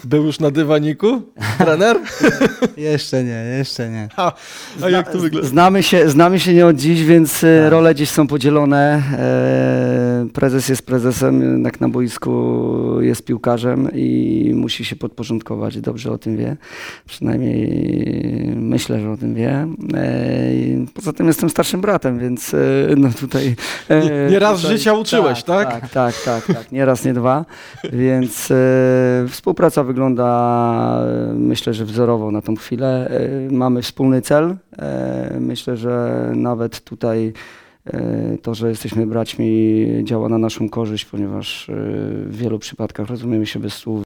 Był już na dywaniku, trener? Jeszcze nie. A jak to wygląda? Znamy się nie od dziś, więc role gdzieś są podzielone. Prezes jest prezesem, jednak na boisku jest piłkarzem i musi się podporządkować. Dobrze o tym wie. Przynajmniej myślę, że o tym wie. Poza tym jestem starszym bratem, więc no tutaj... Nie raz życia uczyłeś, tak? Tak. Nie raz, nie dwa. Więc współpraca wygląda, myślę, że wzorowo na tą chwilę. Mamy wspólny cel. Myślę, że nawet tutaj to, że jesteśmy braćmi, działa na naszą korzyść, ponieważ w wielu przypadkach rozumiemy się bez słów.